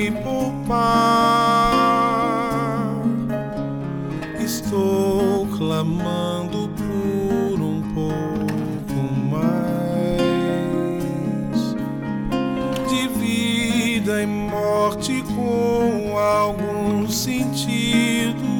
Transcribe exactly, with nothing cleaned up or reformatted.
me poupar. Estou clamando por um pouco mais de vida e morte com algum sentido.